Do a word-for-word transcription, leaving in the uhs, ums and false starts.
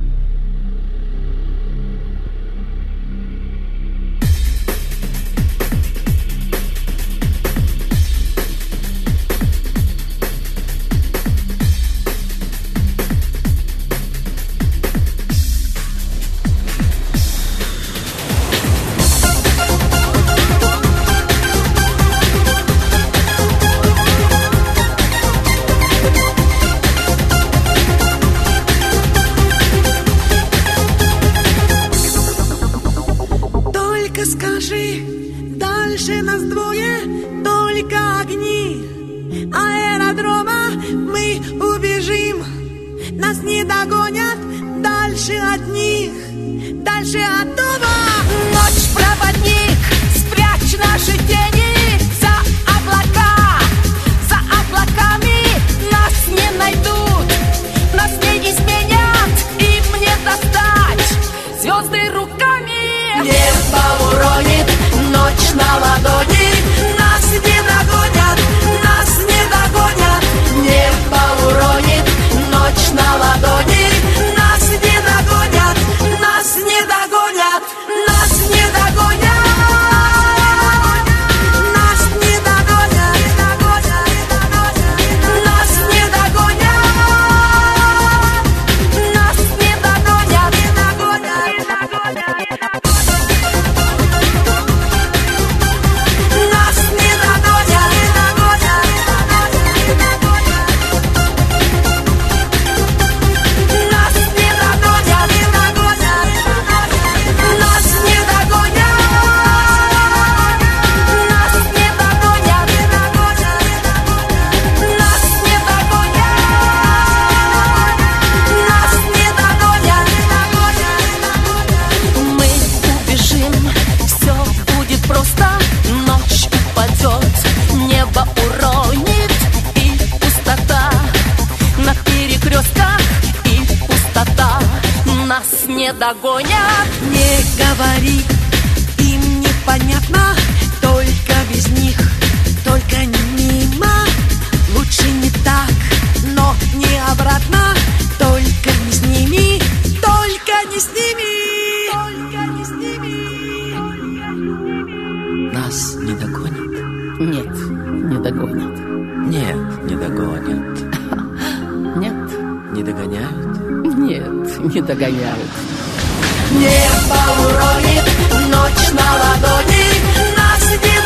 Скажи, дальше нас двое, только огни аэродрома, мы убежим, нас не догонят дальше от них, дальше от дома. Ночь, проводник, спрячь наши тени за облака, за облаками нас не найдут, нас не изменят, им не достать звезды руками. Небо уронит ночь на ладони, нас не догонят, нас не догонят. Небо уронит ночь на ладони, нас не догонят, нас не догонят, нас не догонят, нас не догонят, нас не догонят, нас не догонят, не догонят. Не догонят. Не говори, им непонятно, только без них, только не мимо. Лучше не так, но не обратно, только не с ними, только не с ними, только не с ними. Нас не догонят? Нет, не догонят. Нет, не догонят. Нет. Не догоняют? Нет, не догоняют. Небо уронит ночь на ладони, нас не